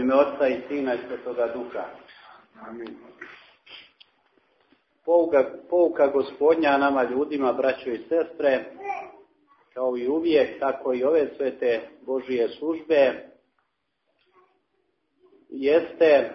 ime Oca i Sina i Svetoga Duha. Amin. Pouka Gospodnja nama ljudima, braćo i sestre, kao i uvijek, tako i ove svete Božije službe, jeste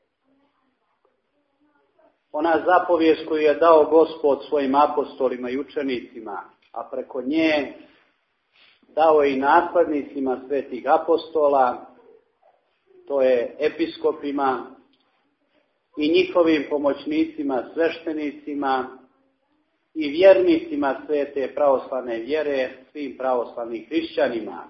ona zapovijest koju je dao Gospod svojim apostolima i učenicima, a preko nje dao je i naslednicima svetih apostola, to je episkopima i njihovim pomoćnicima, sveštenicima i vjernicima svete pravoslavne vjere, svim pravoslavnim hrišćanima.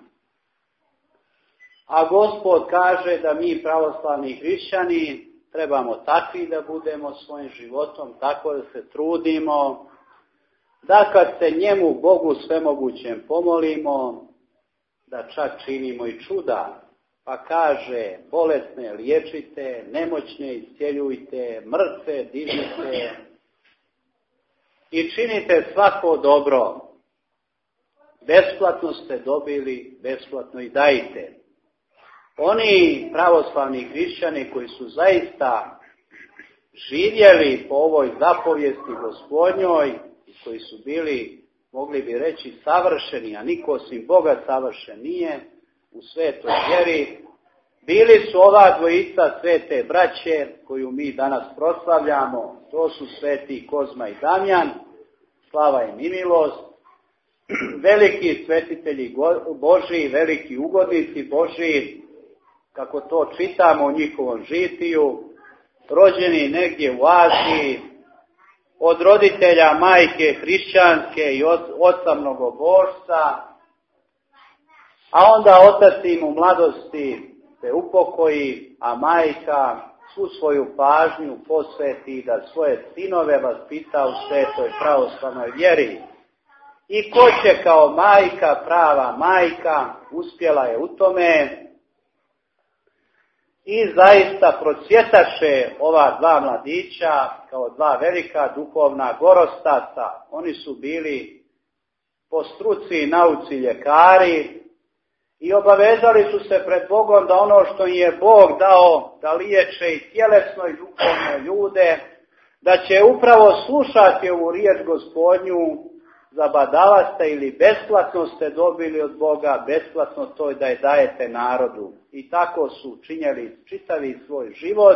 A Gospod kaže da mi pravoslavni hrišćani trebamo takvi da budemo svojim životom, tako da se trudimo, da kad se njemu, Bogu svemogućem, pomolimo, da čak činimo i čuda. Pa kaže, bolesne liječite, nemoćne iscijeljujte, mrtve dižite i činite svako dobro. Besplatno ste dobili, besplatno i dajte. Oni pravoslavni hrišćani koji su zaista živjeli po ovoj zapovijesti Gospodnjoj i koji su bili, mogli bi reći, savršeni, a niko osim Boga savršen nije, u svetoj vjeri, bili su ova dvojica svete braće koju mi danas proslavljamo. To su sveti Kozma i Damjan, slava im i milost, veliki svetitelji Božiji, veliki ugodnici Božiji, kako to čitamo u njihovom žitiju, rođeni negdje u Aziji, od roditelja majke hrišćanske i oca mnogobožca, a onda otac im u mladosti se upokoji, a majka svu svoju pažnju posveti da svoje sinove vaspita u svetoj pravoslavnoj vjeri. I ko će kao majka, prava majka, uspjela je u tome i zaista procvjetaše ova dva mladića kao dva velika duhovna gorostata. Oni su bili po struci i nauci ljekari i obavezali su se pred Bogom da ono što im je Bog dao da liječe i tjelesno i duhovno ljude, da će upravo slušati ovu riječ Gospodnju, zabadava ste ili besplatno ste dobili od Boga, besplatno to da je dajete narodu. I tako su činjeli čitavi svoj život,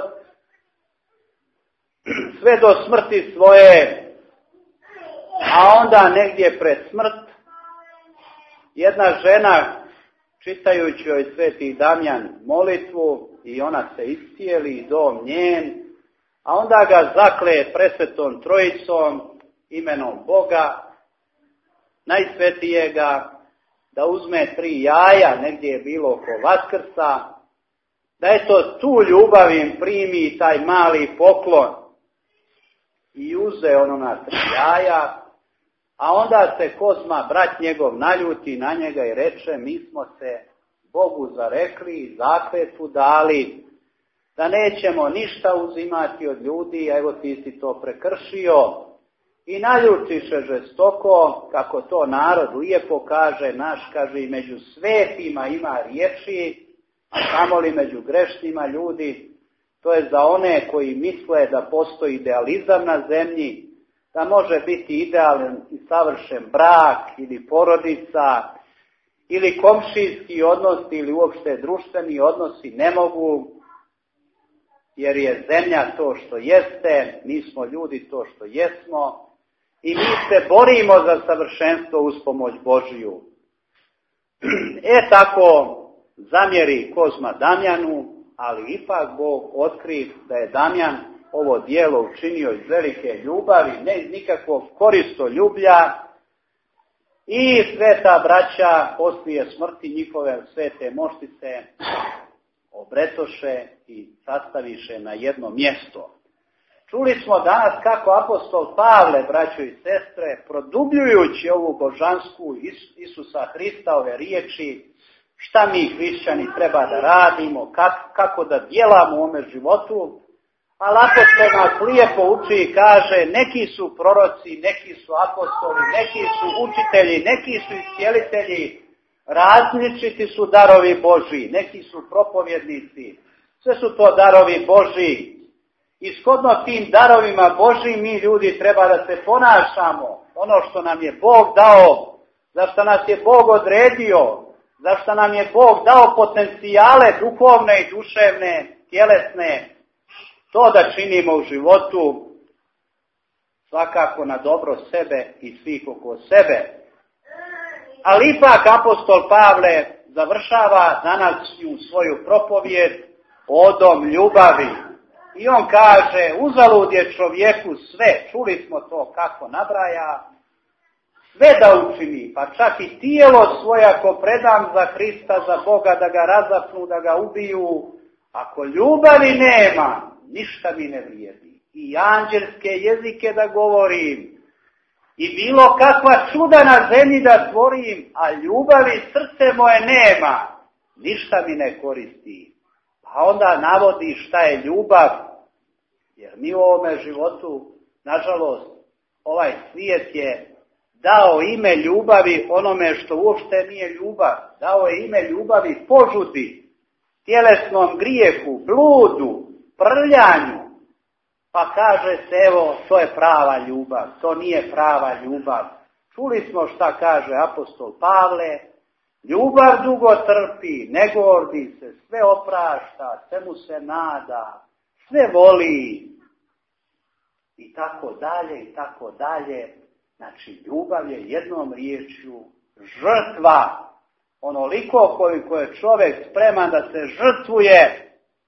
sve do smrti svoje, a onda negdje pred smrt, jedna žena, čitajući joj sveti Damjan molitvu, i ona se iscijeli i dom njen, a onda ga zakle presvetom trojicom, imenom Boga, najsvetijega, da uzme 3 jaja, negdje je bilo oko Vaskrsa, da eto tu ljubav im primi taj mali poklon. I uze ono na 3 jaja, a onda se Kozma, brat njegov, naljuti na njega i reče, mi smo se Bogu zarekli i zakletvu dali da nećemo ništa uzimati od ljudi, a evo ti si to prekršio. I naljutiše žestoko, kako to narod lijepo kaže, naš kaže, i među svetima ima riječi, a kamoli među grešnima ljudi. To je za one koji misle da postoji idealizam na zemlji, da može biti idealan i savršen brak ili porodica ili komšijski odnosi ili uopšte društveni odnosi ne mogu, jer je zemlja to što jeste, mi smo ljudi to što jesmo i mi se borimo za savršenstvo uz pomoć Božiju. Tako zamjeri Kozma Damjanu, ali ipak Bog otkriv da je Damjan ovo djelo učinio iz velike ljubavi, ne iz nikakvog koristoljublja, i sveta braća poslije smrti njihove svete moštice obretoše i sastaviše na jedno mjesto. Čuli smo danas kako apostol Pavle, braćo i sestre, produbljujući ovu božansku Isusa Hrista ove riječi, šta mi hrišćani treba da radimo, kako da djelamo u ovome životu, ali apostol nas lijepo uči i kaže, neki su proroci, neki su apostoli, neki su učitelji, neki su iscijelitelji, različiti su darovi Božji, neki su propovjednici, Sve su to darovi Božji. I shodno tim darovima Božjim mi ljudi treba da se ponašamo. Ono što nam je Bog dao, za što nas je Bog odredio, za što nam je Bog dao potencijale duhovne i duševne, tjelesne, to da činimo u životu svakako na dobro sebe i svih oko sebe. Ali ipak apostol Pavle završava danas u svoju propovijed odom ljubavi. I on kaže, uzalud je čovjeku sve, čuli smo to kako nabraja, sve da učini, pa čak i tijelo svoje ako predam za Hrista, za Boga, da ga razapnu, da ga ubiju, ako ljubavi nema, ništa mi ne vrijedi. I anđelske jezike da govorim, i bilo kakva čuda na zemlji da tvorim, a ljubavi srce moje nema, ništa mi ne koristi. Pa onda navodi šta je ljubav, jer mi u ovome životu, nažalost, ovaj svijet je dao ime ljubavi onome što uopšte nije ljubav. Dao je ime ljubavi požudi, tjelesnom grijehu, bludu, prljanju. Pa kaže se, evo, to je prava ljubav, to nije prava ljubav. Čuli smo šta kaže apostol Pavle, ljubav dugo trpi, ne gordi se, sve oprašta, svemu se nada, sve voli. I tako dalje, i tako dalje. Znači, ljubav je jednom riječju žrtva. Onoliko koliko je čovjek spreman da se žrtvuje.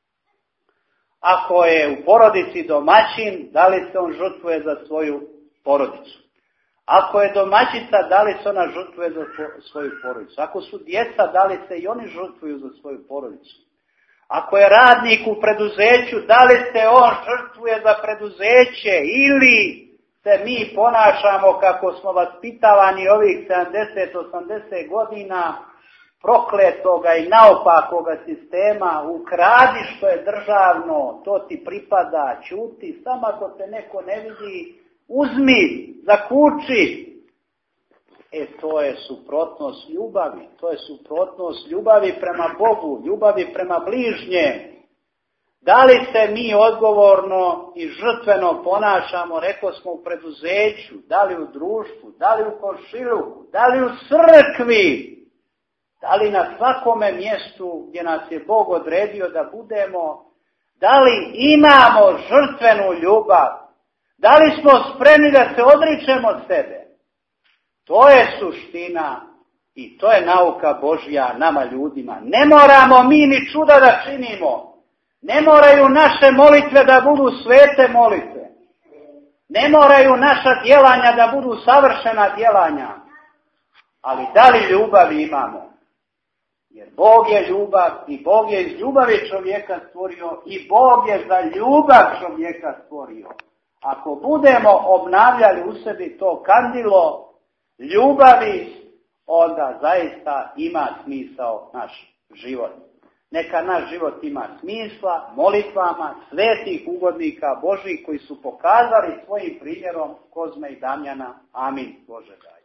Ako je u porodici domaćin, da li se on žrtvuje za svoju porodicu? Ako je domaćica, da li se ona žrtvuje za svoju porodicu? Ako su djeca, da li se i oni žrtvuju za svoju porodicu? Ako je radnik u preduzeću, da li se on žrtvuje za preduzeće ili se mi ponašamo kako smo vaspitavani ovih 70-80 godina prokletoga i naopakoga sistema, ukradi što je državno, to ti pripada, ćuti, samo ako te neko ne vidi, uzmi, zakuči. To je suprotnost ljubavi, to je suprotnost ljubavi prema Bogu, ljubavi prema bližnjem. Da li se mi odgovorno i žrtveno ponašamo, rekao smo u preduzeću, da li u društvu, da li u komšiluku, da li u crkvi, da li na svakome mjestu gdje nas je Bog odredio da budemo, da li imamo žrtvenu ljubav, da li smo spremni da se odričemo od sebe. To je suština i to je nauka Božja nama ljudima. Ne moramo mi ni čuda da činimo. Ne moraju naše molitve da budu svete molitve. Ne moraju naša djelanja da budu savršena djelanja. Ali da li ljubavi imamo? Jer Bog je ljubav i Bog je iz ljubavi čovjeka stvorio i Bog je za ljubav čovjeka stvorio. Ako budemo obnavljali u sebi to kandilo ljubavi, onda zaista ima smisao naš život. Neka naš život ima smisla molitvama svetih ugodnika Božjih koji su pokazali svojim primjerom Kozme i Damjana. Amin. Bože daj.